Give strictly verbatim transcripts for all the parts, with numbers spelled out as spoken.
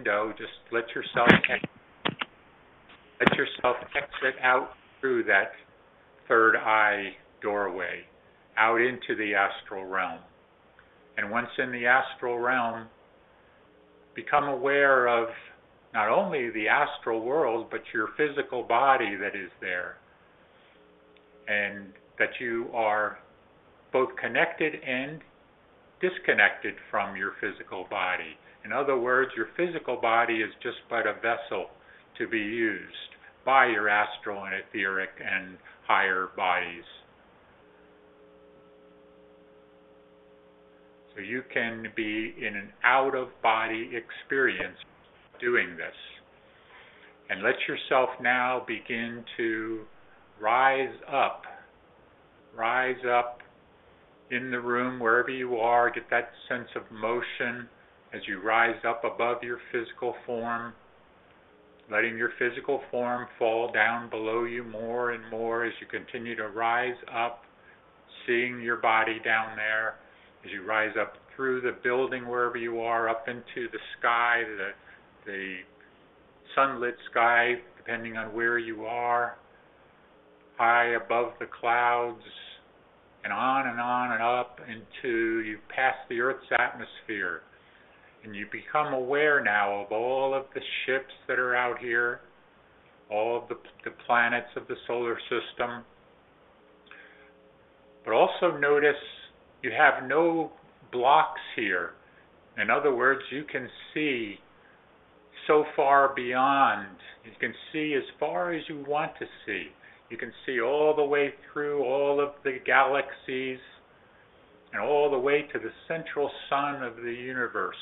window, just let yourself ex- let yourself exit out through that third eye doorway, out into the astral realm. And once in the astral realm, become aware of not only the astral world, but your physical body that is there, and that you are both connected and disconnected from your physical body. In other words, your physical body is just but a vessel to be used by your astral and etheric and higher bodies. So you can be in an out-of-body experience doing this. And let yourself now begin to rise up. Rise up in the room, wherever you are. Get that sense of motion as you rise up above your physical form, letting your physical form fall down below you more and more as you continue to rise up, seeing your body down there, as you rise up through the building wherever you are, up into the sky, the, the sunlit sky, depending on where you are, high above the clouds, and on and on and up into you pass the Earth's atmosphere. And you become aware now of all of the ships that are out here, all of the, the planets of the solar system. But also notice you have no blocks here. In other words, you can see so far beyond. You can see as far as you want to see. You can see all the way through all of the galaxies and all the way to the central sun of the universe.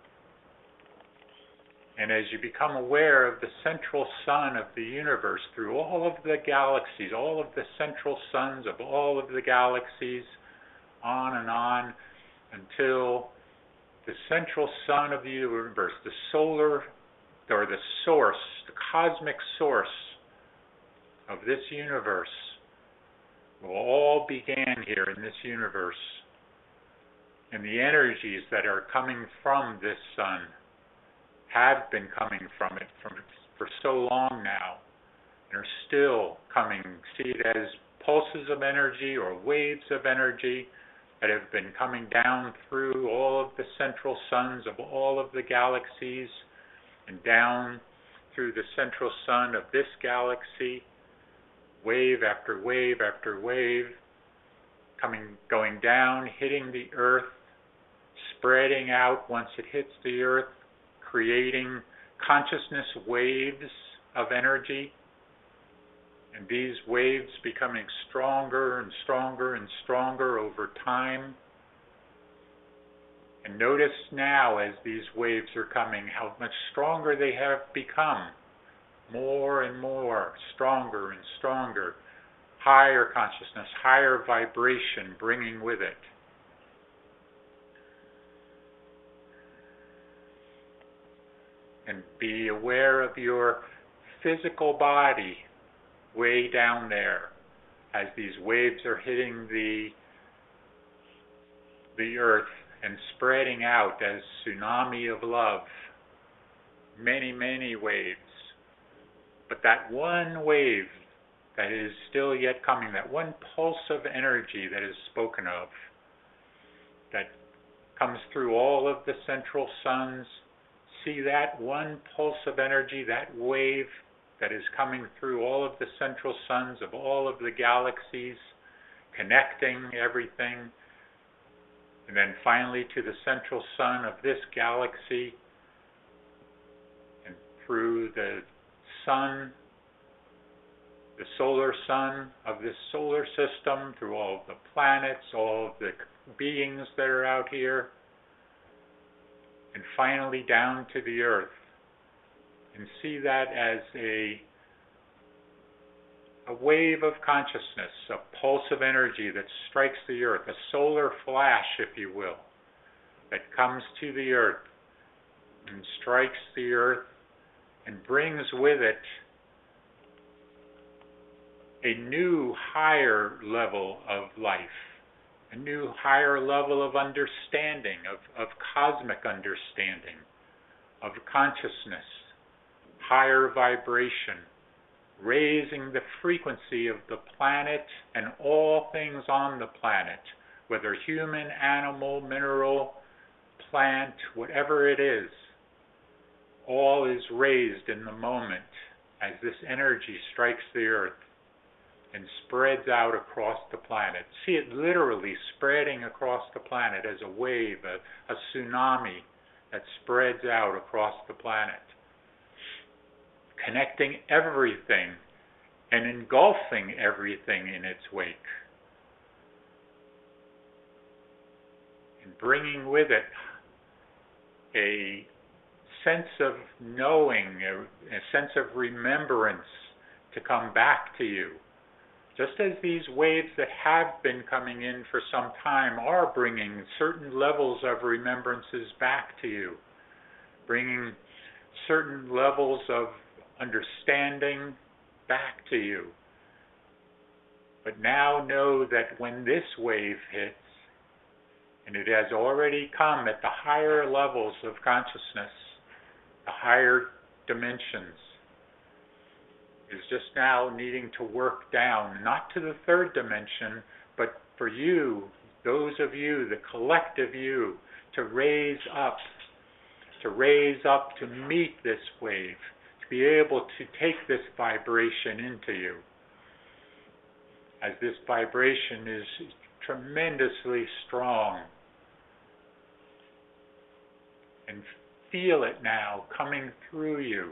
And as you become aware of the central sun of the universe through all of the galaxies, all of the central suns of all of the galaxies, on and on, until the central sun of the universe, the solar, or the source, the cosmic source of this universe, will all began here in this universe. And the energies that are coming from this sun have been coming from it from, for so long now, and are still coming. See it as pulses of energy or waves of energy that have been coming down through all of the central suns of all of the galaxies and down through the central sun of this galaxy, wave after wave after wave, coming, going down, hitting the Earth, spreading out once it hits the Earth, creating consciousness waves of energy, and these waves becoming stronger and stronger and stronger over time. And notice now as these waves are coming how much stronger they have become, more and more, stronger and stronger, higher consciousness, higher vibration bringing with it. And be aware of your physical body way down there as these waves are hitting the the earth and spreading out as tsunami of love. Many, many waves. But that one wave that is still yet coming, that one pulse of energy that is spoken of, that comes through all of the central suns, see that one pulse of energy, that wave that is coming through all of the central suns of all of the galaxies, connecting everything, and then finally to the central sun of this galaxy, and through the sun, the solar sun of this solar system, through all of the planets, all of the beings that are out here, and finally down to the earth. And see that as a a wave of consciousness, a pulse of energy that strikes the earth, a solar flash, if you will, that comes to the earth and strikes the earth and brings with it a new higher level of life, a new higher level of understanding, of, of cosmic understanding, of consciousness, higher vibration, raising the frequency of the planet and all things on the planet, whether human, animal, mineral, plant, whatever it is, all is raised in the moment as this energy strikes the earth and spreads out across the planet. See it literally spreading across the planet as a wave, a, a tsunami that spreads out across the planet, connecting everything and engulfing everything in its wake, and bringing with it a sense of knowing, a, a sense of remembrance to come back to you. Just as these waves that have been coming in for some time are bringing certain levels of remembrances back to you, bringing certain levels of understanding back to you. But now know that when this wave hits, and it has already come at the higher levels of consciousness, the higher dimensions, is just now needing to work down, not to the third dimension, but for you, those of you, the collective you, to raise up, to raise up to meet this wave, to be able to take this vibration into you. As this vibration is tremendously strong, and feel it now coming through you.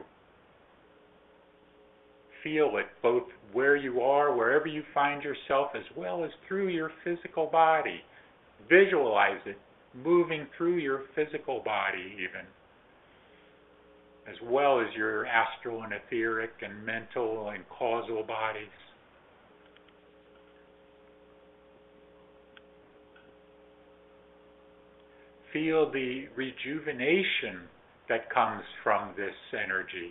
Feel it both where you are, wherever you find yourself, as well as through your physical body. Visualize it moving through your physical body even, as well as your astral and etheric and mental and causal bodies. Feel the rejuvenation that comes from this energy.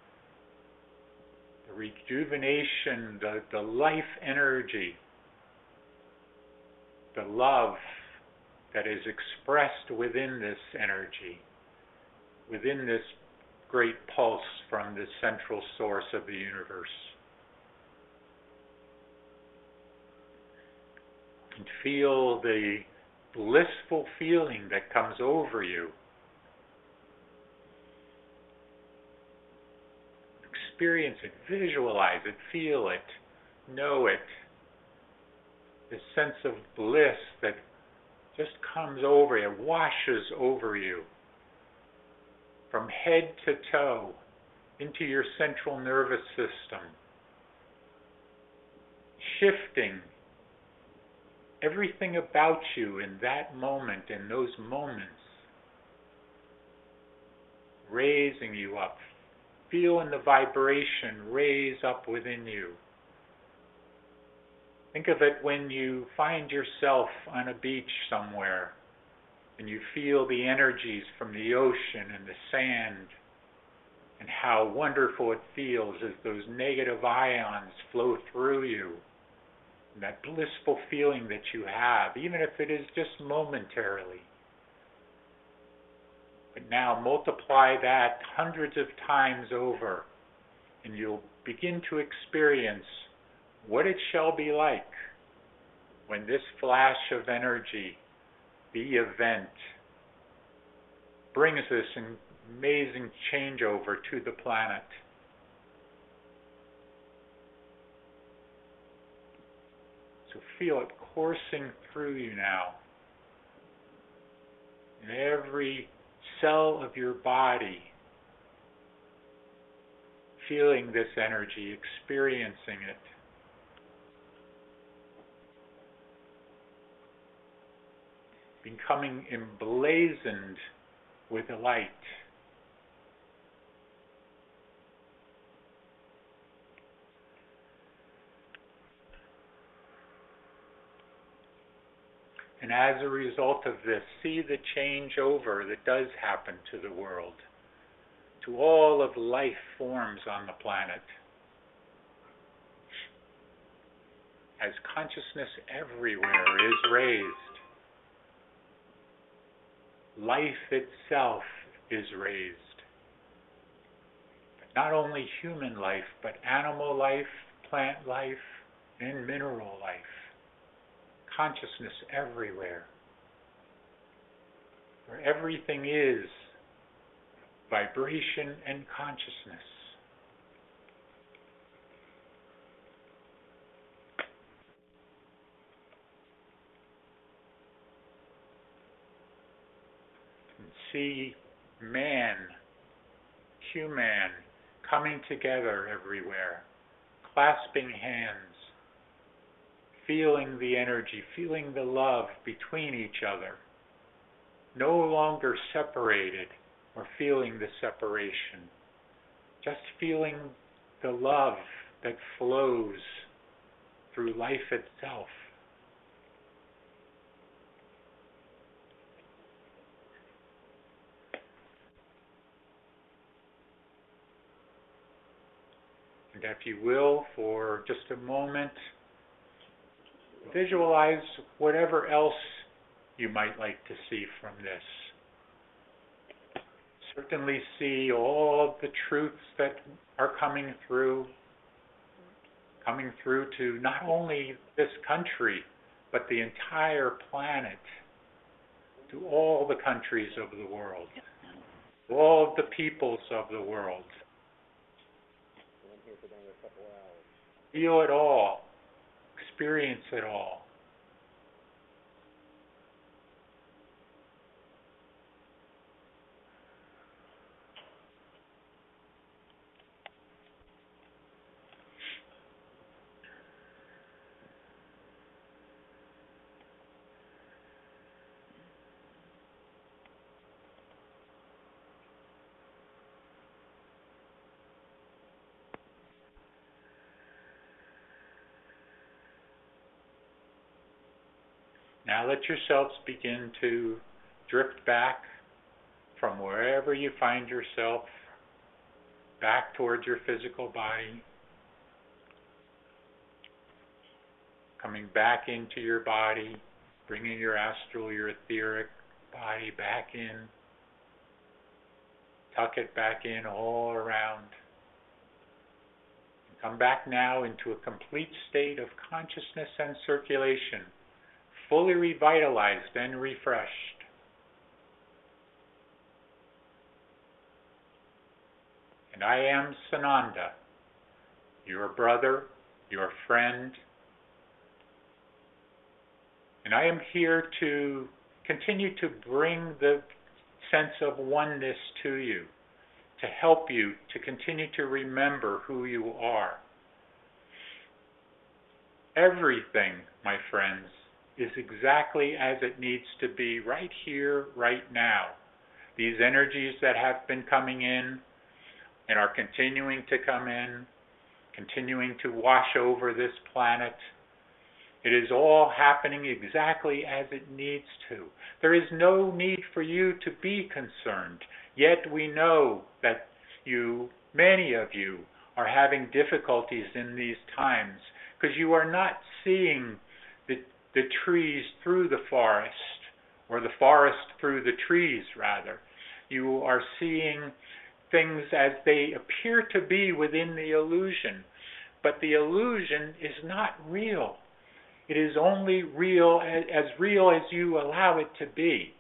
The rejuvenation, the, the life energy, the love that is expressed within this energy, within this great pulse from the central source of the universe. And feel the blissful feeling that comes over you. Experience it, visualize it, feel it, know it. This sense of bliss that just comes over you, washes over you from head to toe into your central nervous system, shifting everything about you in that moment, in those moments, raising you up, feeling the vibration raise up within you. Think of it when you find yourself on a beach somewhere and you feel the energies from the ocean and the sand, and how wonderful it feels as those negative ions flow through you. And that blissful feeling that you have, even if it is just momentarily. But now multiply that hundreds of times over, and you'll begin to experience what it shall be like when this flash of energy, the event, brings this amazing changeover to the planet. So feel it coursing through you now. In every cell of your body, feeling this energy, experiencing it. Becoming emblazoned with light. And as a result of this, see the changeover that does happen to the world, to all of life forms on the planet. As consciousness everywhere is raised, life itself is raised. not only human life, but animal life, plant life, and mineral life. Consciousness everywhere. Where everything is vibration and consciousness. And see man, human, coming together everywhere, clasping hands, feeling the energy, feeling the love between each other, no longer separated or feeling the separation, just feeling the love that flows through life itself. And if you will, for just a moment, visualize whatever else you might like to see from this. Certainly see all of the truths that are coming through, coming through to not only this country, but the entire planet, to all the countries of the world, to all of the peoples of the world. Feel it all, experience it all. Now let yourselves begin to drift back from wherever you find yourself, back towards your physical body, coming back into your body, bringing your astral, your etheric body back in. Tuck it back in all around. And come back now into a complete state of consciousness and circulation, fully revitalized and refreshed. And I am Sananda, your brother, your friend, and I am here to continue to bring the sense of oneness to you, to help you to continue to remember who you are. Everything, my friends, is exactly as it needs to be right here, right now. These energies that have been coming in and are continuing to come in, continuing to wash over this planet, it is all happening exactly as it needs to. There is no need for you to be concerned, yet we know that you, many of you, are having difficulties in these times because you are not seeing the the trees through the forest, or the forest through the trees, rather. You are seeing things as they appear to be within the illusion, but the illusion is not real. It is only real, as real as you allow it to be.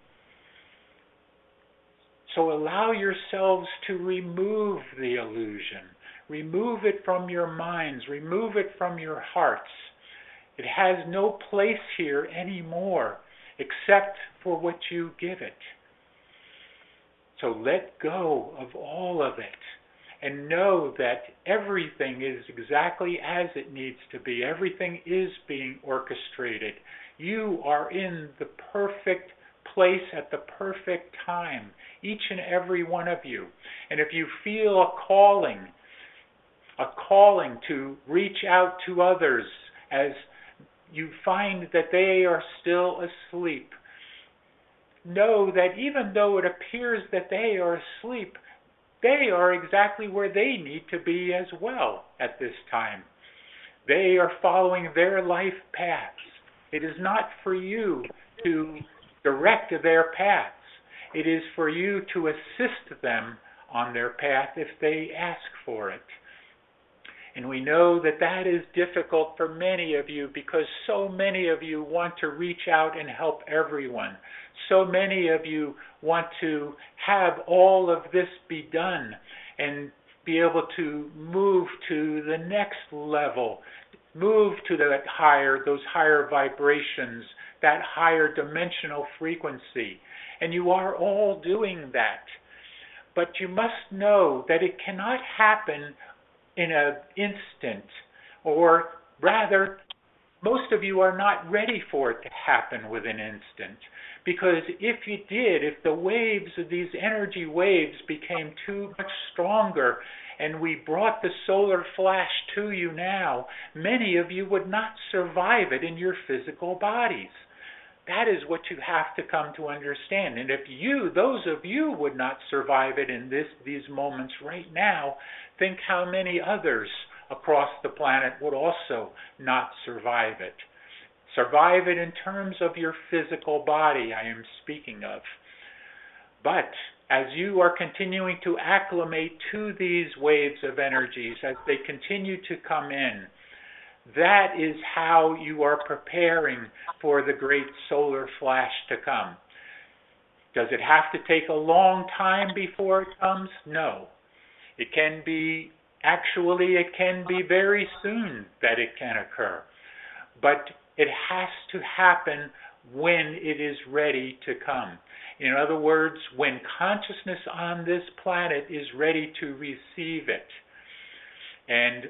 So allow yourselves to remove the illusion. Remove it from your minds. Remove it from your hearts. It has no place here anymore except for what you give it. So let go of all of it and know that everything is exactly as it needs to be. Everything is being orchestrated. You are in the perfect place at the perfect time, each and every one of you. And if you feel a calling, a calling to reach out to others as you find that they are still asleep, know that even though it appears that they are asleep, they are exactly where they need to be as well at this time. They are following their life paths. It is not for you to direct their paths. It is for you to assist them on their path if they ask for it. And we know that that is difficult for many of you because so many of you want to reach out and help everyone. So many of you want to have all of this be done and be able to move to the next level, move to that higher, those higher vibrations, that higher dimensional frequency. And you are all doing that. But you must know that it cannot happen in an instant, or rather, most of you are not ready for it to happen with an instant. Because if you did, if the waves of these energy waves became too much stronger and we brought the solar flash to you now, many of you would not survive it in your physical bodies. That is what you have to come to understand. And if you, those of you, would not survive it in this, these moments right now, think how many others across the planet would also not survive it. Survive it in terms of your physical body, I am speaking of. But as you are continuing to acclimate to these waves of energies, as they continue to come in, that is how you are preparing for the great solar flash to come. Does it have to take a long time before it comes? No. It can be, actually, it can be very soon that it can occur. But it has to happen when it is ready to come. In other words, when consciousness on this planet is ready to receive it. And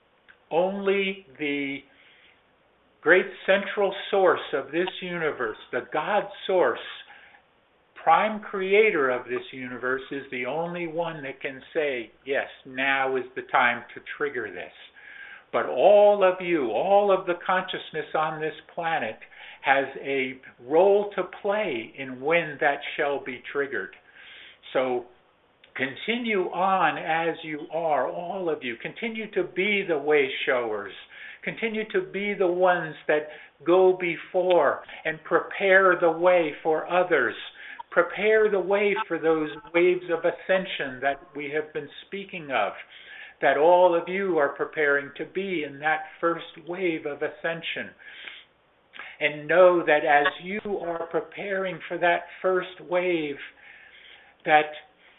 only the great central source of this universe, the God source, prime creator of this universe, is the only one that can say, yes, now is the time to trigger this. But all of you, all of the consciousness on this planet has a role to play in when that shall be triggered. So continue on as you are, all of you. Continue to be the way showers. Continue to be the ones that go before and prepare the way for others. Prepare the way for those waves of ascension that we have been speaking of, that all of you are preparing to be in that first wave of ascension. And know that as you are preparing for that first wave, that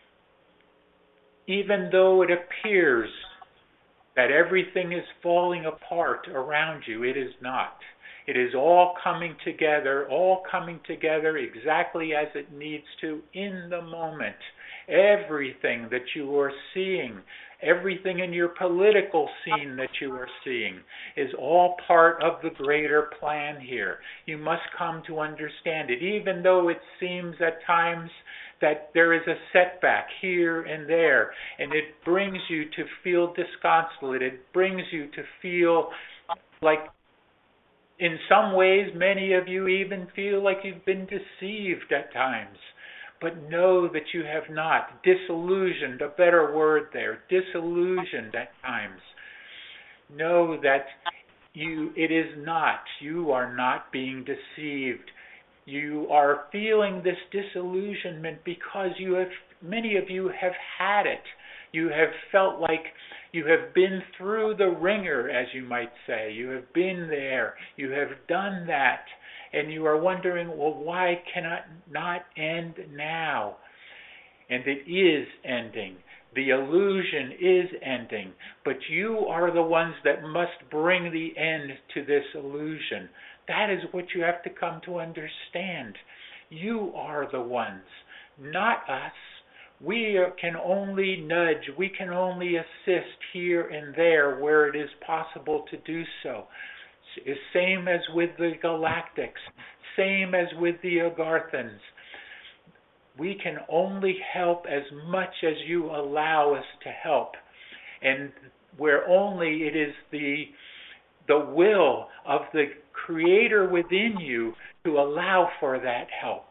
even though it appears that everything is falling apart around you, it is not. It is all coming together, all coming together exactly as it needs to in the moment. Everything that you are seeing, everything in your political scene that you are seeing is all part of the greater plan here. You must come to understand it, even though it seems at times that there is a setback here and there, and it brings you to feel disconsolate. It brings you to feel like, in some ways, many of you even feel like you've been deceived at times. But know that you have not. Disillusioned, a better word there. Disillusioned at times. Know that you, it is not. You are not being deceived. You are feeling this disillusionment because you have, many of you have had it. You have felt like you have been through the ringer, as you might say. You have been there. You have done that. And you are wondering, well, why can it not end now? And it is ending. The illusion is ending. But you are the ones that must bring the end to this illusion. That is what you have to come to understand. You are the ones, not us. We can only nudge, we can only assist here and there where it is possible to do so. Same as with the Galactics, same as with the Agarthans. We can only help as much as you allow us to help. And where only it is the, the will of the Creator within you to allow for that help.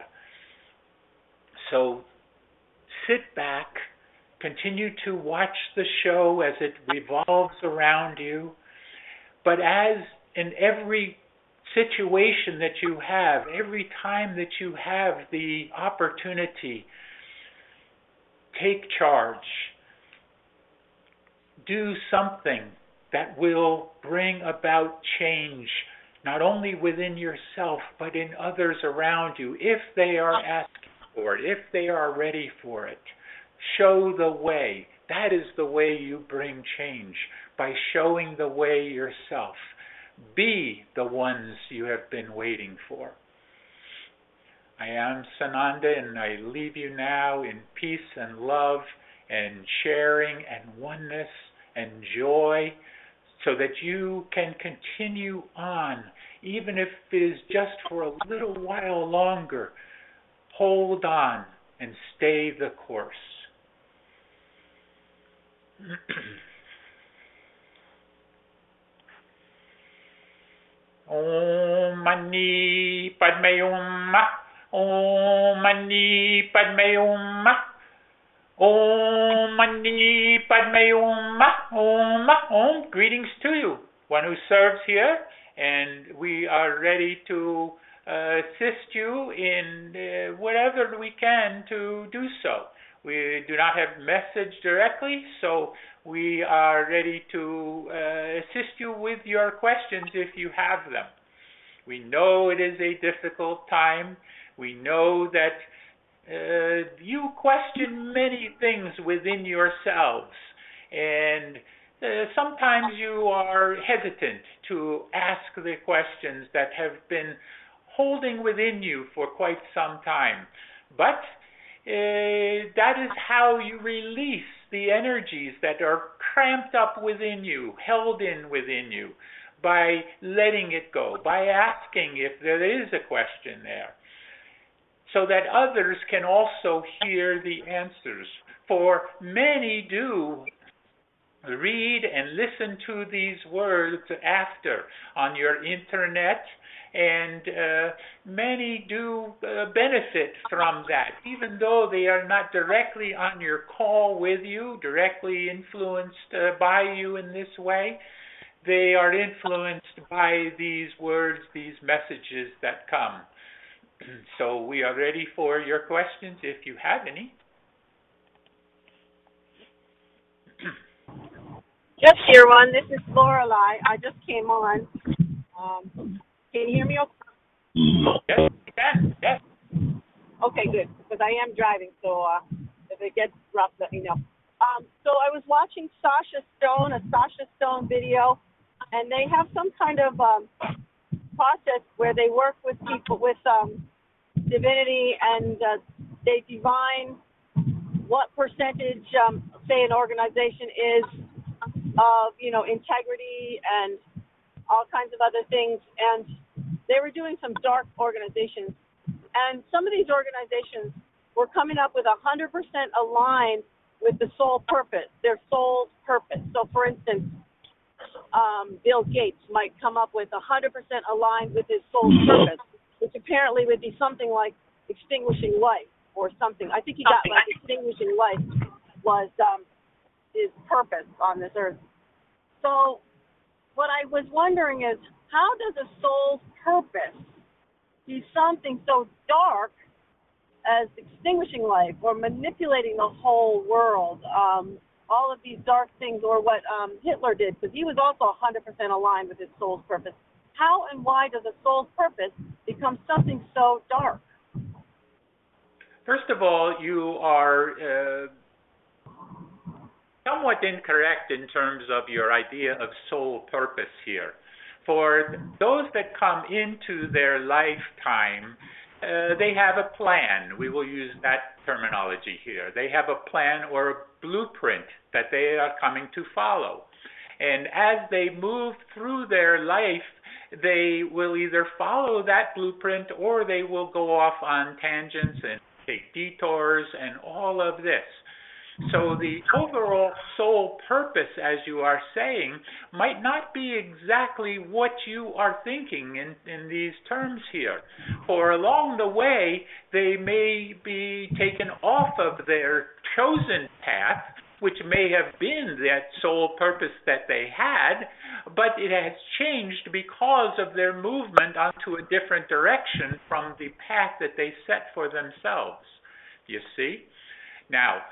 So sit back, continue to watch the show as it revolves around you, but as in every situation that you have, every time that you have the opportunity, take charge. Do something that will bring about change, not only within yourself, but in others around you, if they are asking for it, if they are ready for it. Show the way. That is the way you bring change, by showing the way yourself. Be the ones you have been waiting for. I am Sananda, and I leave you now in peace and love and sharing and oneness and joy, so that you can continue on, even if it is just for a little while longer. Hold on and stay the course. Om Mani Padme Hum. Om Mani Padme Hum. Om Mani Padme Hum. Om. Om. Greetings to you, one who serves here, and we are ready to uh, assist you in uh, whatever we can to do so. We do not have message directly, so we are ready to uh, assist you with your questions if you have them. We know it is a difficult time. We know that uh, you question many things within yourselves, and uh, sometimes you are hesitant to ask the questions that have been holding within you for quite some time. But Uh, that is how you release the energies that are cramped up within you, held in within you, by letting it go, by asking if there is a question there, so that others can also hear the answers. For many do read and listen to these words after on your internet, and uh, many do uh, benefit from that, even though they are not directly on your call with you, directly influenced uh, by you in this way. They are influenced by these words, these messages that come. So we are ready for your questions if you have any. Just here one. This is Lorelei. I just came on. Um, can you hear me okay? Yes, you can. Yes. Okay, good. Because I am driving, so uh, if it gets rough, let me know. Um, so I was watching Sasha Stone, a Sasha Stone video, and they have some kind of um, process where they work with people, with um, divinity, and uh, they divine what percentage, um, say, an organization is of, you know, integrity and all kinds of other things. And they were doing some dark organizations. And some of these organizations were coming up with one hundred percent aligned with the soul purpose, their soul's purpose. So, for instance, um, Bill Gates might come up with one hundred percent aligned with his soul's purpose, which apparently would be something like extinguishing life or something. I think he got like extinguishing life was um, his purpose on this earth. So what I was wondering is, how does a soul's purpose be something so dark as extinguishing life or manipulating the whole world, um, all of these dark things, or what um, Hitler did, because he was also one hundred percent aligned with his soul's purpose. How and why does a soul's purpose become something so dark? First of all, you are uh, somewhat incorrect in terms of your idea of soul purpose here. For those that come into their lifetime, uh, they have a plan. We will use that terminology here. They have a plan or a blueprint that they are coming to follow. And as they move through their life, they will either follow that blueprint or they will go off on tangents and take detours and all of this. So the overall soul purpose, as you are saying, might not be exactly what you are thinking in, in these terms here. For along the way, they may be taken off of their chosen path, which may have been that soul purpose that they had, but it has changed because of their movement onto a different direction from the path that they set for themselves. You see? Now,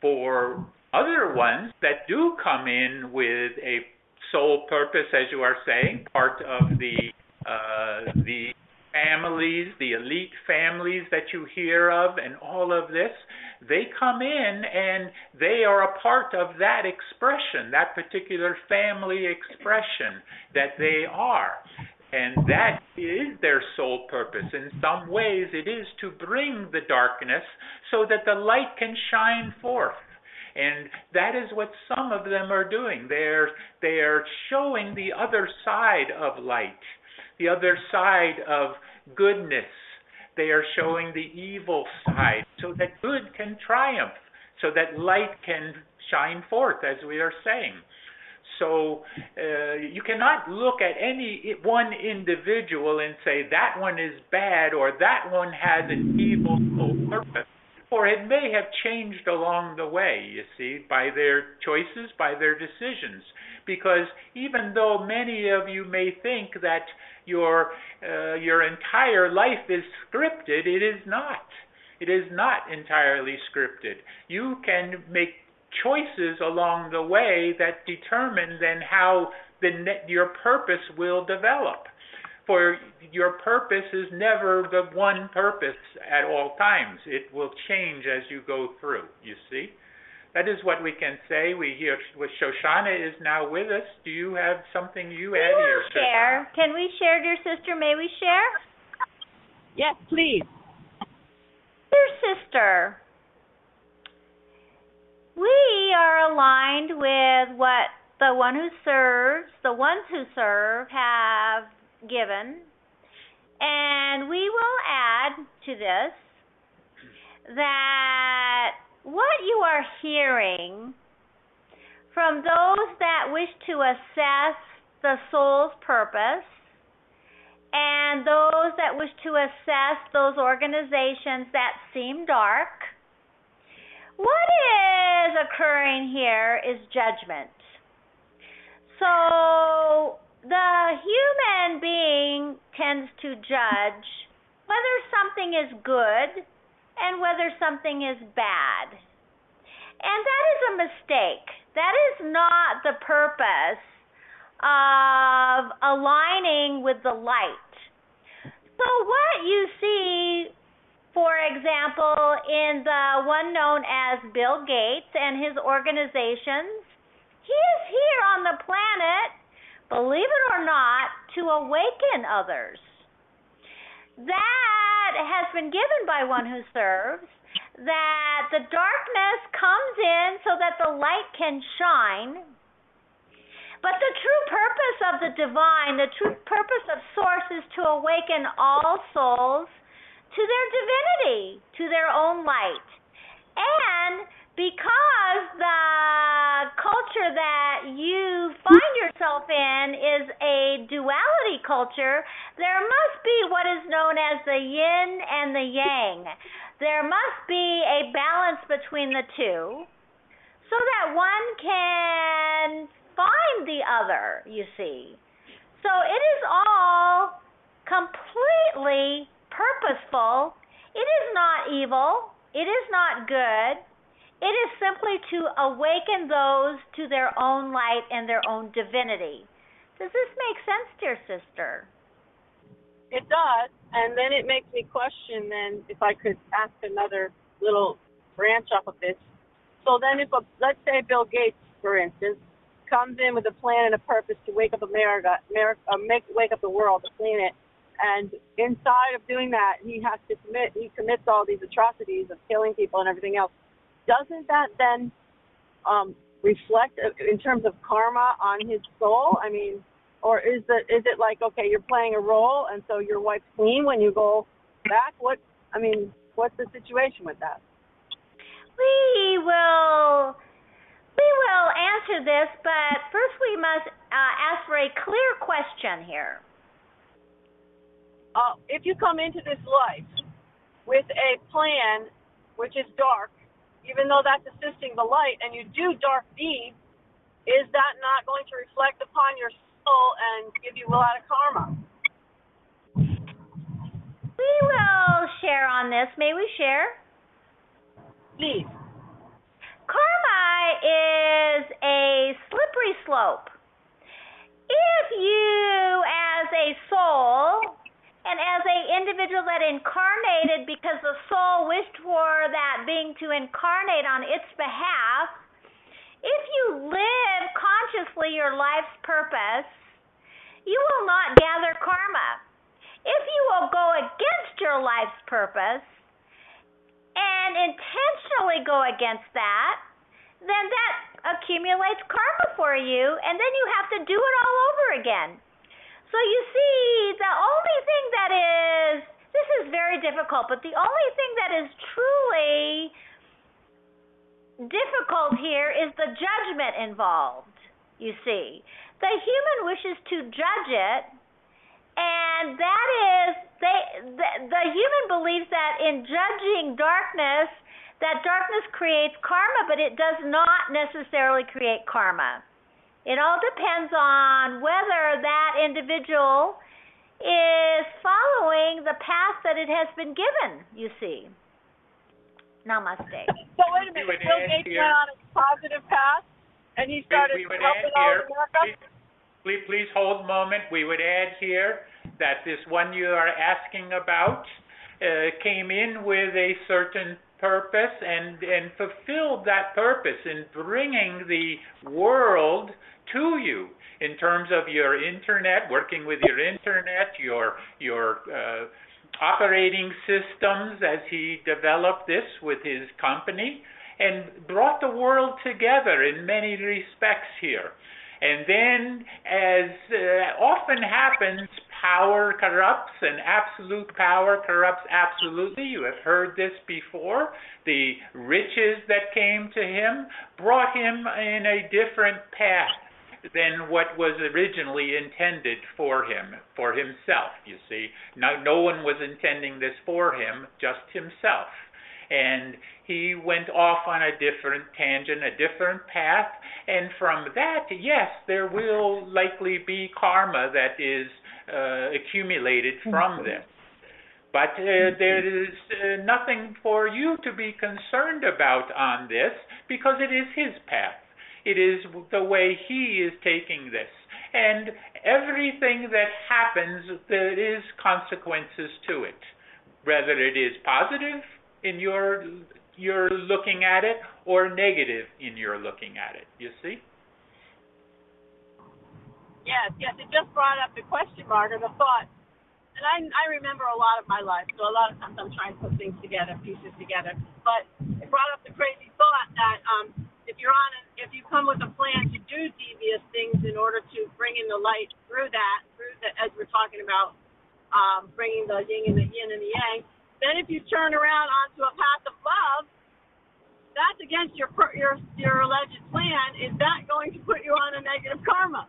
for other ones that do come in with a sole purpose, as you are saying, part of the uh, the families, the elite families that you hear of, and all of this, they come in and they are a part of that expression, that particular family expression that they are. And that is their sole purpose. In some ways, it is to bring the darkness so that the light can shine forth. And that is what some of them are doing. They're, they are showing the other side of light, the other side of goodness. They are showing the evil side so that good can triumph, so that light can shine forth, as we are saying. So uh, you cannot look at any one individual and say that one is bad or that one has an evil purpose, for it may have changed along the way, you see, by their choices, by their decisions. Because even though many of you may think that your uh, your entire life is scripted, it is not. It is not entirely scripted. You can make choices along the way that determine then how the ne- your purpose will develop. For your purpose is never the one purpose at all times. It will change as you go through, you see. That is what we can say. We hear Shoshana is now with us. Do you have something you add here, share. Shoshana? Can we share, dear sister? May we share? Yes, please. Dear sister, we are aligned with what the one who serves, the ones who serve have given. And we will add to this that what you are hearing from those that wish to assess the soul's purpose and those that wish to assess those organizations that seem dark, what is occurring here is judgment. So the human being tends to judge whether something is good and whether something is bad. And that is a mistake. That is not the purpose of aligning with the light. So what you see, for example, in the one known as Bill Gates and his organizations, he is here on the planet, believe it or not, to awaken others. That has been given by one who serves, that the darkness comes in so that the light can shine. But the true purpose of the divine, the true purpose of Source is to awaken all souls to their divinity, to their own light. And because the culture that you find yourself in is a duality culture, there must be what is known as the yin and the yang. There must be a balance between the two so that one can find the other, you see. So it is all completely purposeful. It is not evil. It is not good. It is simply to awaken those to their own light and their own divinity. Does this make sense, dear sister? It does, and then it makes me question then if I could ask another little branch off of this. So then if, a, let's say Bill Gates, for instance, comes in with a plan and a purpose to wake up America, America uh, make, wake up the world, the planet, and inside of doing that, he has to commit, he commits all these atrocities of killing people and everything else. Doesn't that then um, reflect in terms of karma on his soul? I mean, or is it is it like, okay, you're playing a role and so your wife's clean when you go back? What I mean, what's the situation with that? We will we will answer this, but first we must uh, ask for a clear question here. Uh, if you come into this life with a plan which is dark, even though that's assisting the light, and you do dark deeds, is that not going to reflect upon your soul and give you a lot of karma? We will share on this. May we share? Please. karma is a slippery slope. If you, as a soul, and as a individual that incarnated because the soul wished for that being to incarnate on its behalf, if you live consciously your life's purpose, you will not gather karma. If you will go against your life's purpose and intentionally go against that, then that accumulates karma for you, and then you have to do it all over again. So you see, the only thing that is, this is very difficult, but the only thing that is truly difficult here is the judgment involved, you see. The human wishes to judge it, and that is, they, the, the human believes that in judging darkness, that darkness creates karma, but it does not necessarily create karma. It all depends on whether that individual is following the path that it has been given, you see. Namaste. So wait a minute, Bill Gates went on a positive path, and he started we would helping add all here, of America? Please, please hold a moment. We would add here that this one you are asking about uh, came in with a certain purpose and, and fulfilled that purpose in bringing the world to you in terms of your internet, working with your internet, your, your uh, operating systems as he developed this with his company and brought the world together in many respects here. And then, as uh, often happens, power corrupts and absolute power corrupts absolutely. You have heard this before. The riches that came to him brought him in a different path than what was originally intended for him, for himself, you see. No, no one was intending this for him, just himself. And he went off on a different tangent, a different path, and from that, yes, there will likely be karma that is uh, accumulated from this. But uh, there is uh, nothing for you to be concerned about on this because it is his path. It is the way he is taking this. And everything that happens, there is consequences to it, whether it is positive in your you're looking at it or negative in your looking at it, you see? Yes, yes, it just brought up the question mark or the thought. And I, I remember a lot of my life, so a lot of times I'm trying to put things together, pieces together. But it brought up the crazy thought that um, if you're on, a, if you come with a plan to do devious things in order to bring in the light through that, through the, as we're talking about um, bringing the yin and the yin and the yang, then if you turn around onto a path of love, that's against your your your alleged plan. Is that going to put you on a negative karma?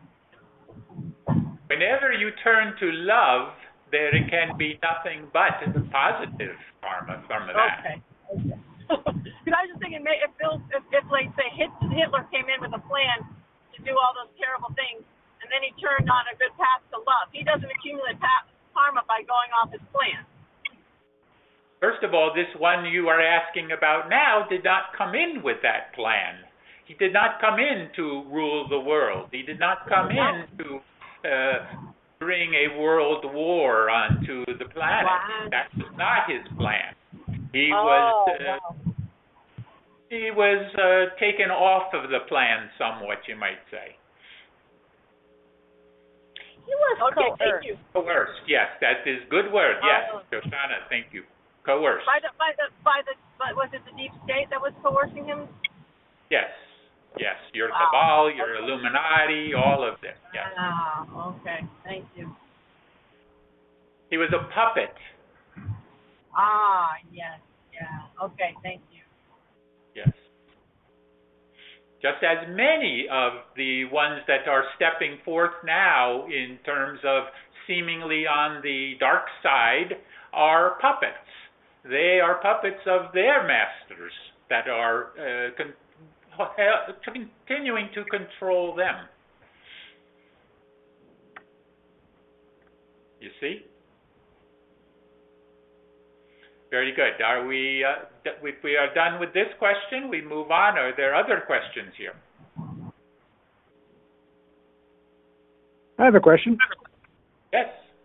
Whenever you turn to love, there can be nothing but the positive karma from that. Okay. Okay. Because I was just thinking, if Bill, if, if like say Hitler came in with a plan to do all those terrible things, and then he turned on a good path to love, he doesn't accumulate karma by going off his plan. First of all, this one you are asking about now did not come in with that plan. He did not come in to rule the world. He did not come in to uh, bring a world war onto the planet. Wow. That was not his plan. He oh, was uh, wow. he was uh, taken off of the plan somewhat, you might say. He was okay, coerced. thank you. Coerced, yes, that is good word. Yes, oh. Shoshana, thank you. Coerced. By the by the by the but was it the deep state that was coercing him? Yes, yes. Your wow. cabal, your okay. Illuminati, all of this. Yes. Ah, okay. Thank you. He was a puppet. Ah, yes, yeah. Okay, thank you. Yes. Just as many of the ones that are stepping forth now in terms of seemingly on the dark side are puppets. They are puppets of their masters that are uh, con- continuing to control them. You see? Very good. Are we, uh, d- if we are done with this question, we move on. Are there other questions here? I have a question. Yes.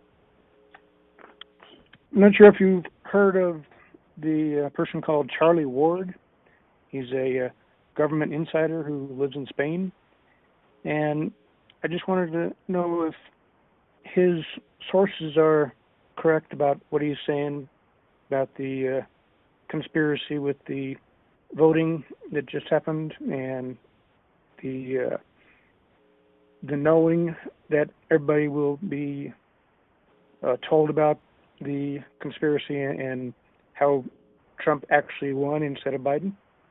I'm not sure if you've heard of the uh, person called Charlie Ward. He's a uh, government insider who lives in Spain. And I just wanted to know if his sources are correct about what he's saying about the uh, conspiracy with the voting that just happened and the uh, the knowing that everybody will be uh, told about the conspiracy and how Trump actually won instead of Biden?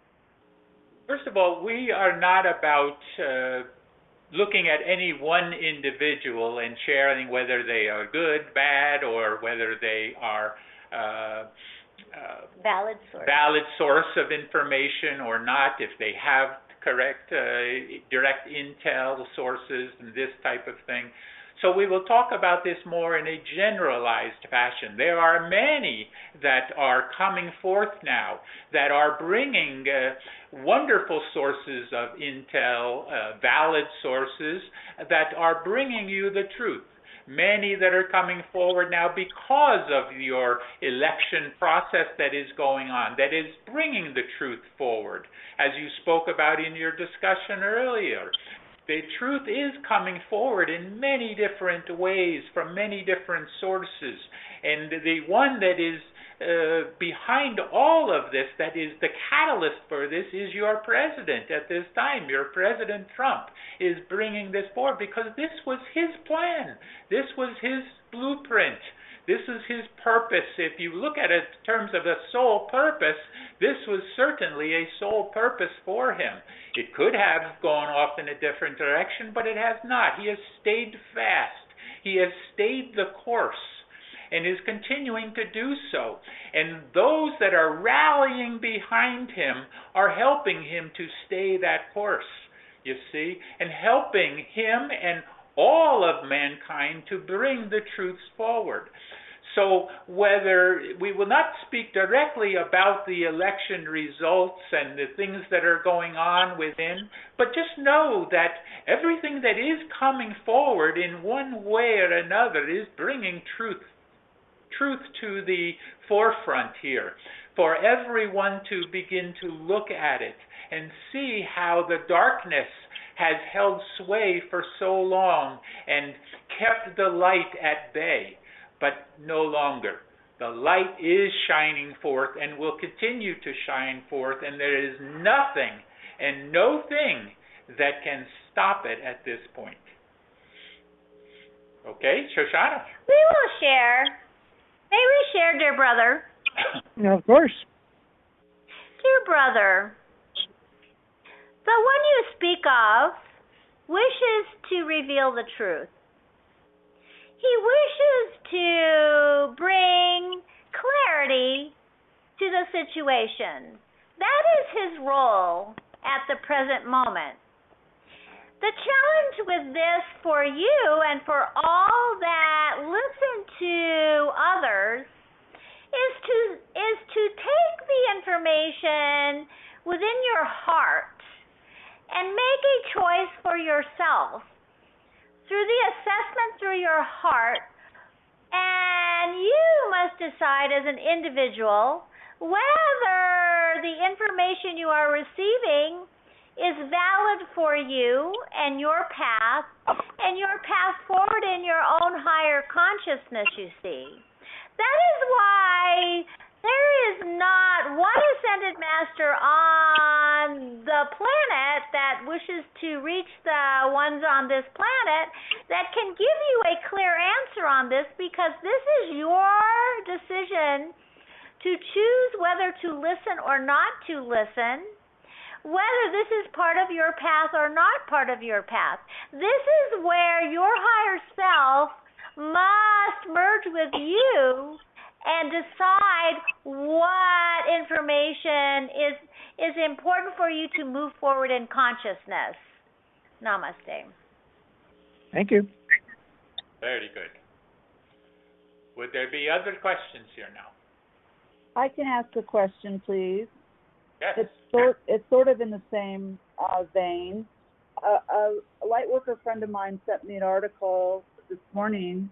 First of all, we are not about uh, looking at any one individual and sharing whether they are good, bad, or whether they are uh, uh, Valid source. valid source of information or not, if they have correct uh, direct intel sources and this type of thing. So we will talk about this more in a generalized fashion. There are many that are coming forth now that are bringing uh, wonderful sources of intel, uh, valid sources that are bringing you the truth. Many that are coming forward now because of your election process that is going on, that is bringing the truth forward, as you spoke about in your discussion earlier. The truth is coming forward in many different ways from many different sources. And the one that is uh, behind all of this, that is the catalyst for this, is your president at this time. Your President Trump is bringing this forward because this was his plan. This was his blueprint. This is his purpose. If you look at it in terms of a sole purpose, this was certainly a sole purpose for him. It could have gone off in a different direction, but it has not. He has stayed fast. He has stayed the course and is continuing to do so. And those that are rallying behind him are helping him to stay that course, you see, and helping him and all of mankind to bring the truths forward. So whether we will not speak directly about the election results and the things that are going on within, but just know that everything that is coming forward in one way or another is bringing truth, truth to the forefront here, for everyone to begin to look at it and see how the darkness has held sway for so long and kept the light at bay, but no longer. The light is shining forth and will continue to shine forth, and there is nothing and no thing that can stop it at this point. Okay, Shoshana? We will share. May we share, dear brother? Yeah, of course. Dear brother, the one you speak of wishes to reveal the truth. He wishes to bring clarity to the situation. That is his role at the present moment. The challenge with this for you and for all that listen to others is to is to take the information within your heart and make a choice for yourself through the assessment through your heart, and you must decide as an individual whether the information you are receiving is valid for you and your path and your path forward in your own higher consciousness, you see. That is why there is not one ascended master on the planet that wishes to reach the ones on this planet that can give you a clear answer on this, because this is your decision to choose whether to listen or not to listen, whether this is part of your path or not part of your path. This is where your higher self must merge with you and decide what information is is important for you to move forward in consciousness. Namaste. Thank you. Very good. Would there be other questions here now? I can ask a question, please. Yes. It's sort it's sort of in the same uh, vein. Uh, a, a light worker friend of mine sent me an article this morning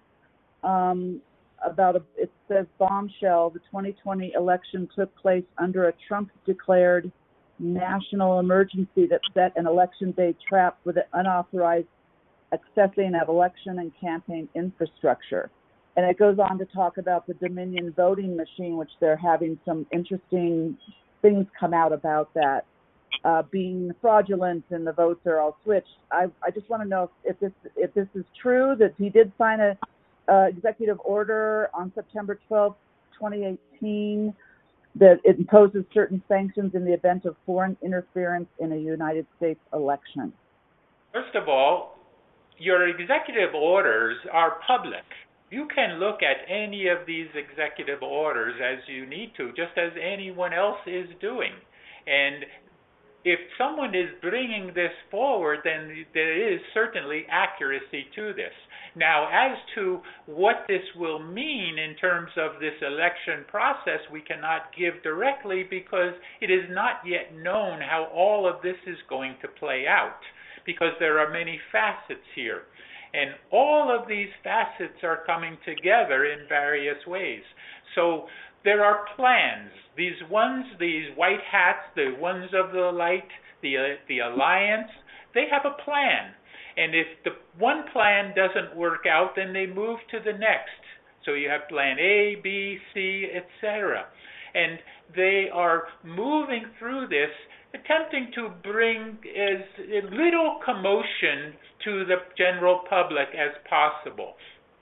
um, about a. It says bombshell: the twenty twenty election took place under a Trump-declared national emergency that set an election day trap with an unauthorized accessing of election and campaign infrastructure. And it goes on to talk about the Dominion voting machine, which they're having some interesting things come out about that, uh, being fraudulent and the votes are all switched. I, I just want to know if, if this if this is true, that he did sign a uh, executive order on September twelfth, twenty eighteen, that it imposes certain sanctions in the event of foreign interference in a United States election. First of all, your executive orders are public. You can look at any of these executive orders as you need to, just as anyone else is doing. And if someone is bringing this forward, then there is certainly accuracy to this. Now, as to what this will mean in terms of this election process, we cannot give directly because it is not yet known how all of this is going to play out, because there are many facets here. And all of these facets are coming together in various ways. So there are plans. These ones, these white hats, the ones of the light, the, uh, the alliance, they have a plan. And if the one plan doesn't work out, then they move to the next. So you have plan A, B, C, et cetera. And they are moving through this, attempting to bring as little commotion to the general public as possible,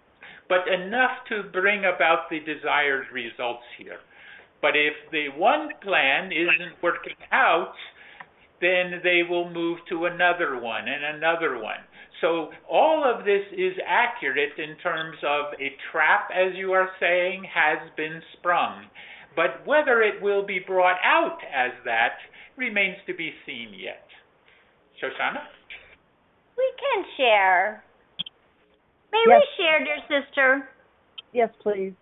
but enough to bring about the desired results here. But if the one plan isn't working out, then they will move to another one and another one. So all of this is accurate in terms of a trap, as you are saying, has been sprung. But whether it will be brought out as that remains to be seen yet. Shoshana? We can share. May Yes. we share, dear sister? Yes, please.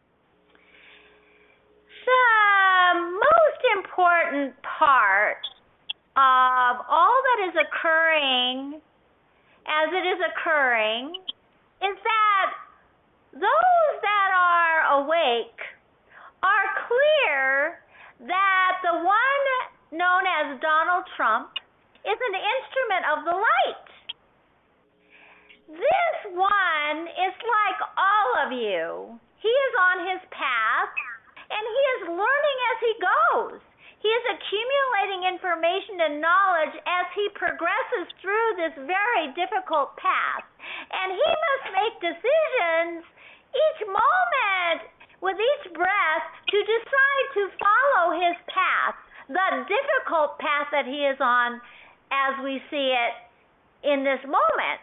The most important part of all that is occurring as it is occurring is that those that are awake are clear that the one known as Donald Trump is an instrument of the light. This one is like all of you. He is on his path, and he is learning as he goes. He is accumulating information and knowledge as he progresses through this very difficult path. And he must make decisions each moment, with each breath, to decide to follow his path, the difficult path that he is on as we see it in this moment.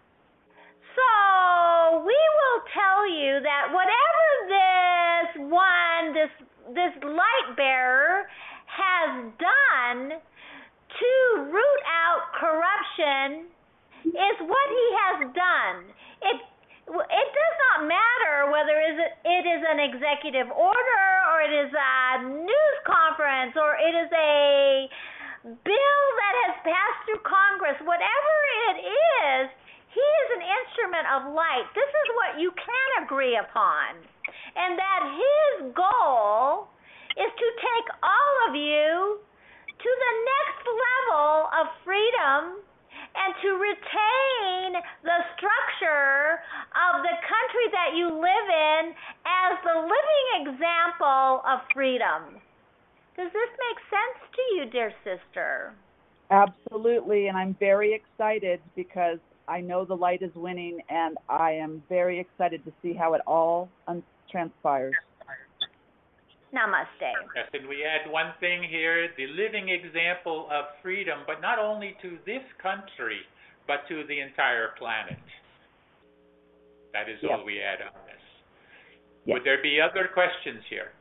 So we will tell you that whatever this one, this this light bearer has done to root out corruption is what he has done. It it does not matter whether it is an executive order or it is a news conference or it is a bill that has passed through Congress. Whatever it is, he is an instrument of light. This is what you can agree upon. And that his goal is to take all of you to the next level of freedom and to retain the structure of the country that you live in as the living example of freedom. Does this make sense to you, dear sister? Absolutely, and I'm very excited because I know the light is winning, and I am very excited to see how it all un- transpires. Namaste. Yes, and we add one thing here, the living example of freedom, but not only to this country, but to the entire planet. That is Yes. all we add on this. Yes. Would there be other questions here?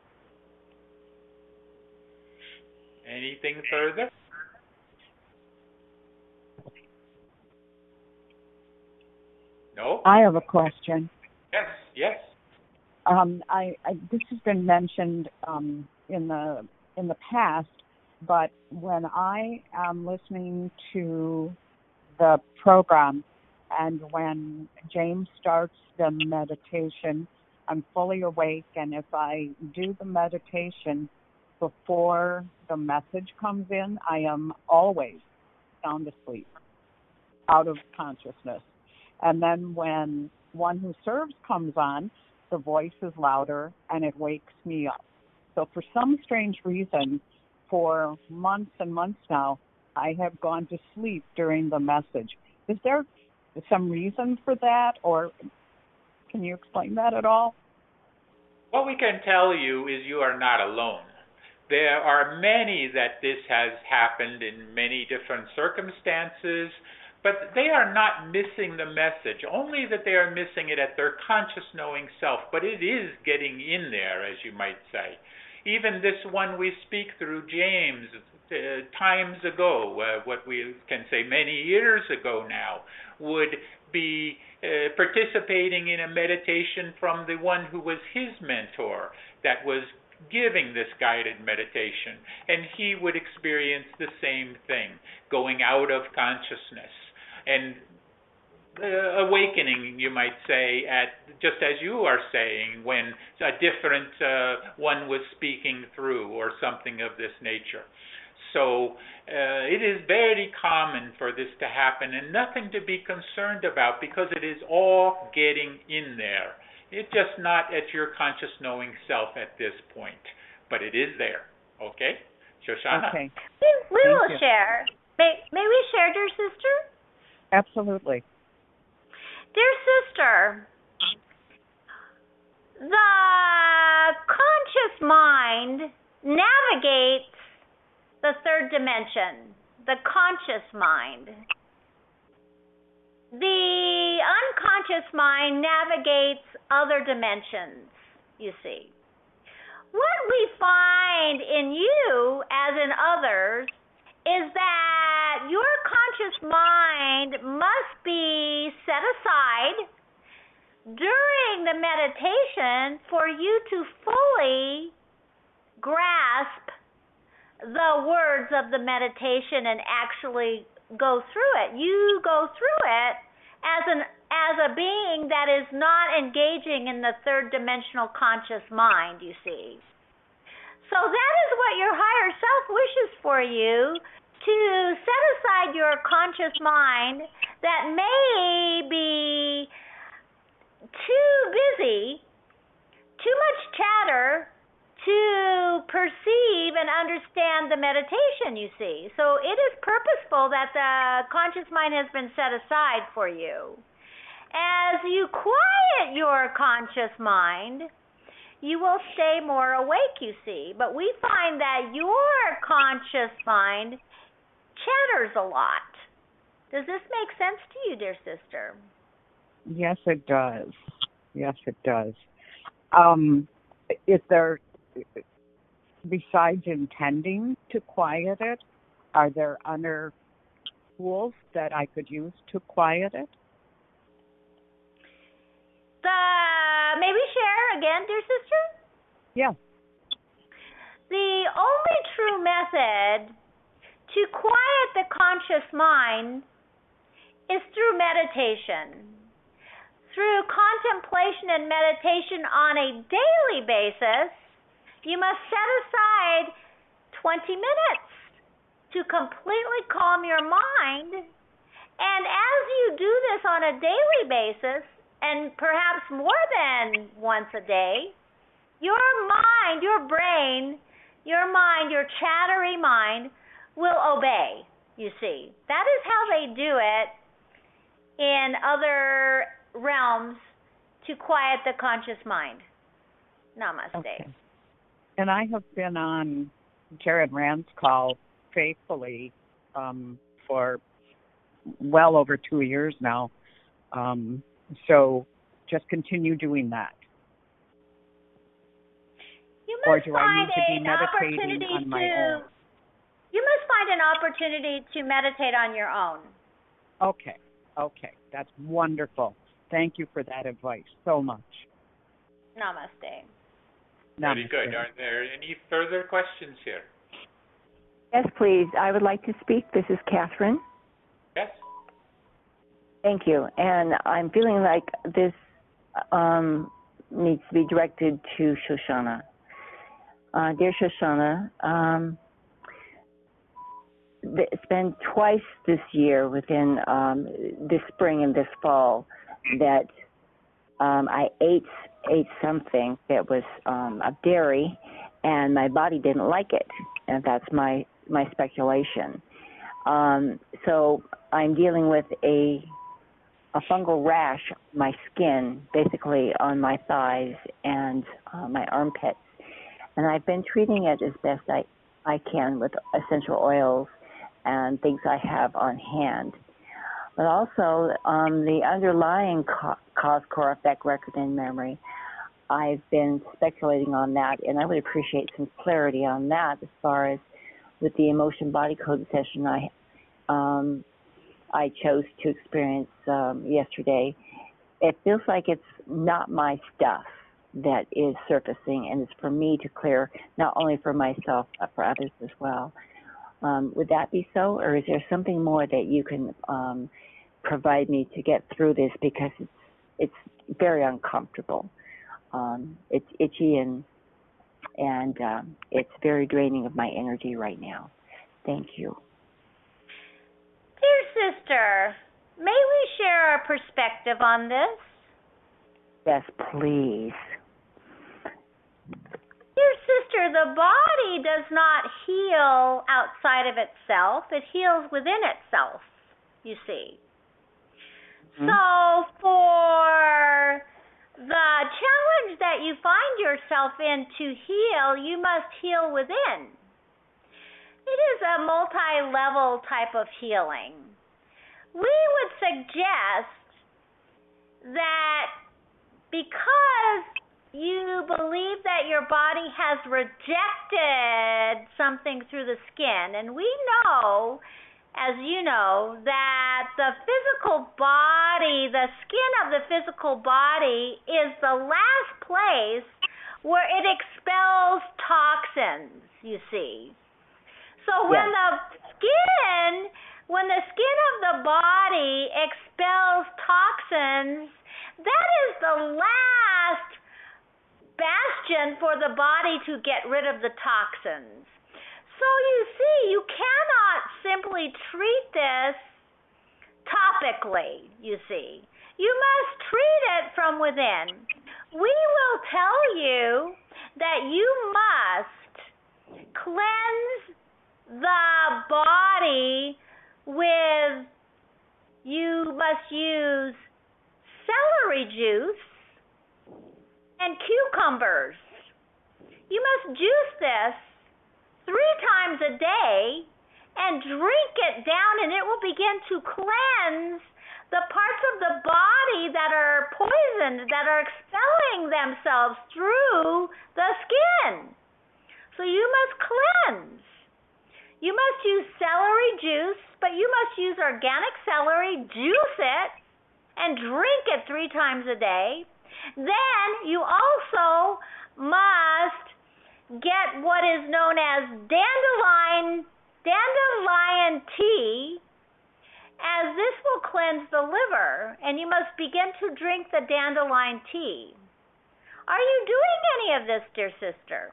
Anything further? No? I have a question. Yes, yes. Um, I, I this has been mentioned um, in the in the past, but when I am listening to the program and when James starts the meditation, I'm fully awake, and if I do the meditation before the message comes in, I am always sound asleep, out of consciousness. And then when One Who Serves comes on, the voice is louder and it wakes me up. So for some strange reason, for months and months now, I have gone to sleep during the message. Is there some reason for that, or can you explain that at all? What we can tell you is you are not alone. There are many that this has happened in many different circumstances, but they are not missing the message, only that they are missing it at their conscious knowing self, but it is getting in there, as you might say. Even this one we speak through, James, uh, times ago, uh, what we can say many years ago now, would be uh, participating in a meditation from the one who was his mentor, that was giving this guided meditation, and he would experience the same thing, going out of consciousness and uh, awakening, you might say, at just as you are saying, when a different uh, one was speaking through or something of this nature. So uh, it is very common for this to happen, and nothing to be concerned about, because it is all getting in there. It's just not at your conscious knowing self at this point, but it is there. Okay, Shoshana? Okay. We, we Thank will you. share. May, may we share, dear sister? Absolutely. Dear sister, the conscious mind navigates the third dimension, the conscious mind. The unconscious mind navigates other dimensions, you see. What we find in you, as in others, is that your conscious mind must be set aside during the meditation for you to fully grasp the words of the meditation and actually go through it. You go through it as an as a being that is not engaging in the third dimensional conscious mind, you see. So that is what your higher self wishes for you, to set aside your conscious mind that may be too busy, too much chatter to perceive and understand the meditation, you see. So it is purposeful that the conscious mind has been set aside for you. As you quiet your conscious mind, you will stay more awake, you see. But we find that your conscious mind chatters a lot. Does this make sense to you, dear sister? Yes, it does. Yes, it does. Um, is there, besides intending to quiet it, are there other tools that I could use to quiet it? The, may we share again, dear sister? Yes. The only true method to quiet the conscious mind is through meditation. Through contemplation and meditation on a daily basis, you must set aside twenty minutes to completely calm your mind. And as you do this on a daily basis, and perhaps more than once a day, your mind, your brain, your mind, your chattery mind will obey, you see. That is how they do it in other realms to quiet the conscious mind. Namaste. Okay. And I have been on Jared Rand's call faithfully um, for well over two years now. Um, so just continue doing that. You Or must do I need find to be an meditating opportunity on my to, own? You must find an opportunity to meditate on your own. Okay. Okay. That's wonderful. Thank you for that advice so much. Namaste. Very good. Are there any further questions here? Yes, please. I would like to speak. This is Catherine. Yes? Thank you. And I'm feeling like this um, needs to be directed to Shoshana. Uh, dear Shoshana, um, it's been twice this year within um, this spring and this fall that um, I ate ate something that was um, of dairy, and my body didn't like it, and that's my my speculation. Um, so I'm dealing with a a fungal rash on my skin, basically on my thighs and uh, my armpits, and I've been treating it as best I I can with essential oils and things I have on hand. But also um, the underlying co- cause core effect record in memory, I've been speculating on that, and I would appreciate some clarity on that as far as with the emotion body code session I um, I chose to experience um, yesterday. It feels like it's not my stuff that is surfacing, and it's for me to clear, not only for myself, but for others as well. Um, would that be so, or is there something more that you can um, provide me to get through this, because it's, it's very uncomfortable. Um, it's itchy and and um, it's very draining of my energy right now. Thank you. Dear sister, may we share our perspective on this? Yes, please. Dear sister, the body does not heal outside of itself. It heals within itself, you see. Mm-hmm. So for the challenge that you find yourself in to heal, you must heal within. It is a multi-level type of healing. We would suggest that because you believe that your body has rejected something through the skin, and we know, as you know, that the physical body, the skin of the physical body is the last place where it expels toxins, you see. So when yes. the skin, when the skin of the body expels toxins, that is the last bastion for the body to get rid of the toxins. So you see, you cannot simply treat this topically, you see. You must treat it from within. We will tell you that you must cleanse the body with, you must use celery juice and cucumbers. You must juice this three times a day and drink it down, and it will begin to cleanse the parts of the body that are poisoned, that are expelling themselves through the skin. So you must cleanse. You must use celery juice, but you must use organic celery, juice it, and drink it three times a day. Then you also must get what is known as dandelion, dandelion tea, as this will cleanse the liver, and you must begin to drink the dandelion tea. Are you doing any of this, dear sister?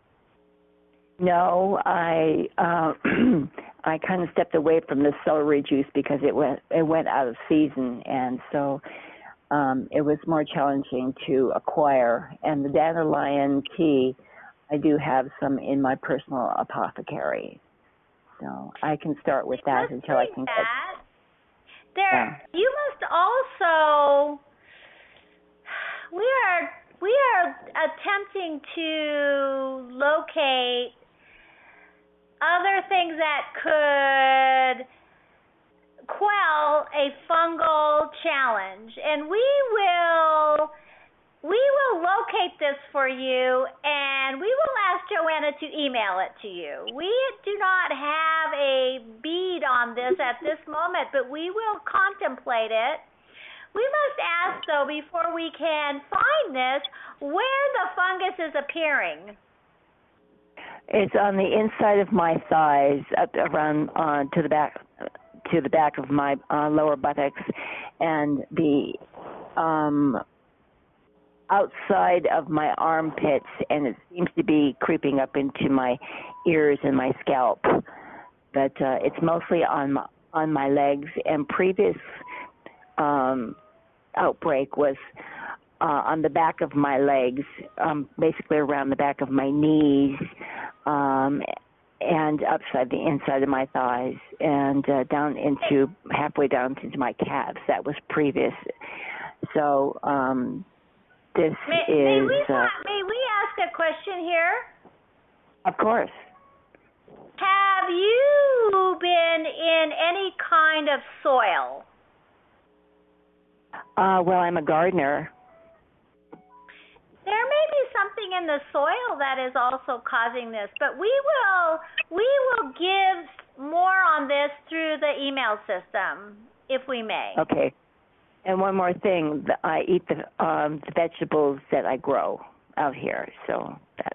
No, I uh, I kind of stepped away from the celery juice because it went it went out of season, and so um, it was more challenging to acquire. And the dandelion tea, I do have some in my personal apothecary, so I can start with that Let's until I can that. get. There, yeah. You must also. We are we are attempting to locate other things that could quell a fungal challenge, and we will we will locate this for you, and we will ask Joanna to email it to you. We do not have a bead on this at this moment, but we will contemplate it. We must ask, though, before we can find this, where the fungus is appearing. It's on the inside of my thighs, up around uh, to the back, to the back of my uh, lower buttocks, and the um, outside of my armpits, and it seems to be creeping up into my ears and my scalp. But uh, it's mostly on my, on my legs. And previous um, outbreak was uh, on the back of my legs, um, basically around the back of my knees, um, and upside the inside of my thighs, and uh, down into halfway down into my calves. That was previous. So um, this may, is. May we, uh, may we ask a question here? Of course. Have you been in any kind of soil? Uh, well, I'm a gardener. There may be something in the soil that is also causing this, but we will we will give more on this through the email system, if we may. Okay. And one more thing, I eat the um, the vegetables that I grow out here, so that's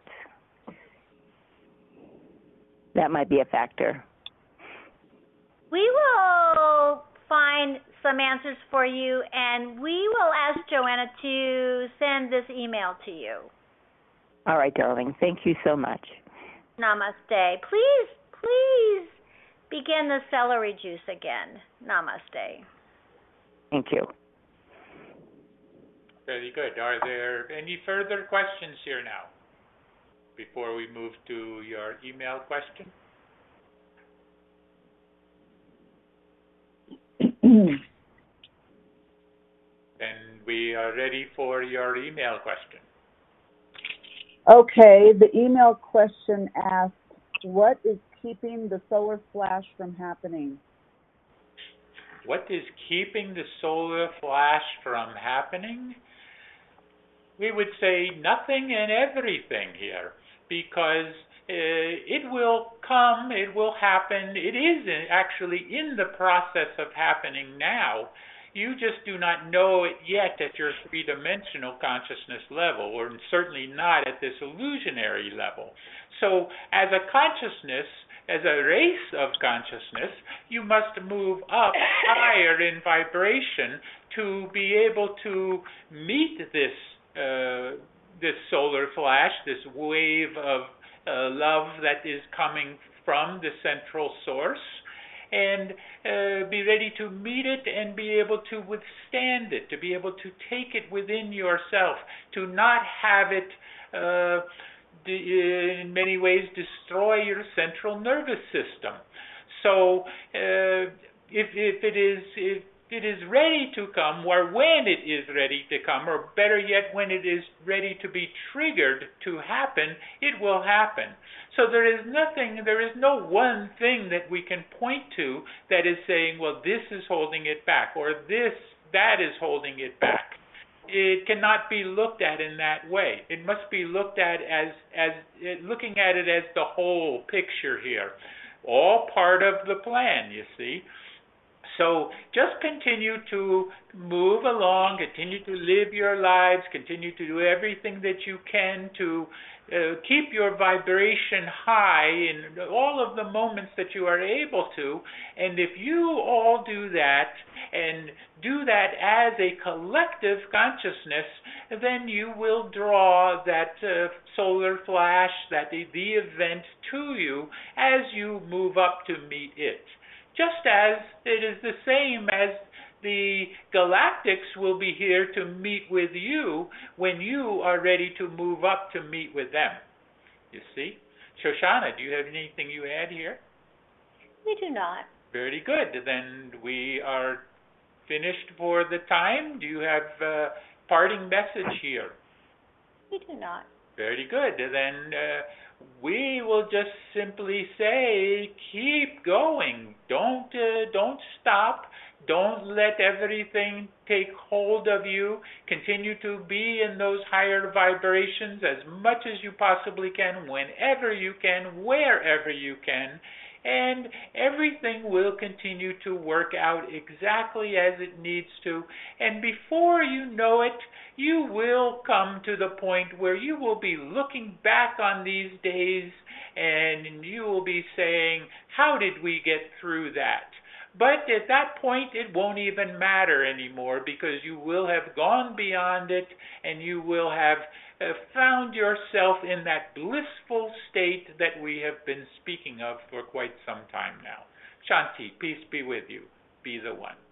that might be a factor. We will find some answers for you, and we will ask Joanna to send this email to you. All right, darling. Thank you so much. Namaste. Please, please begin the celery juice again. Namaste. Thank you. Very good. Are there any further questions here now before we move to your email question? And we are ready for your email question. Okay, the email question asked, what is keeping the solar flash from happening? What is keeping the solar flash from happening? We would say nothing and everything here, because uh, it will come, it will happen, it is in, actually in the process of happening now. You just do not know it yet at your three-dimensional consciousness level, or certainly not at this illusionary level. So as a consciousness, as a race of consciousness, you must move up higher in vibration to be able to meet this uh, this solar flash, this wave of uh, love that is coming from the central source, and uh, be ready to meet it and be able to withstand it, to be able to take it within yourself, to not have it uh, in many ways destroy your central nervous system. So uh, if, if it is if it is ready to come, or when it is ready to come, or better yet, when it is ready to be triggered to happen, it will happen. So there is nothing, there is no one thing that we can point to that is saying, well, this is holding it back, or this, that is holding it back. It cannot be looked at in that way. It must be looked at as, as looking at it as the whole picture here, all part of the plan, you see. So just continue to move along, continue to live your lives, continue to do everything that you can to uh, keep your vibration high in all of the moments that you are able to. And if you all do that, and do that as a collective consciousness, then you will draw that uh, solar flash, that the, the event to you as you move up to meet it. Just as it is the same as the galactics will be here to meet with you when you are ready to move up to meet with them. You see? Shoshana, do you have anything you add here? We do not. Very good. Then we are finished for the time. Do you have a parting message here? We do not. Very good. Then uh, we will just simply say, keep going. Don't uh, don't stop. Don't let everything take hold of you. Continue to be in those higher vibrations as much as you possibly can, whenever you can, wherever you can, and everything will continue to work out exactly as it needs to. And before you know it, you will come to the point where you will be looking back on these days and you will be saying, how did we get through that? But at that point, it won't even matter anymore, because you will have gone beyond it and you will have uh, found yourself in that blissful state that we have been speaking of for quite some time now. Shanti, peace be with you. Be the one.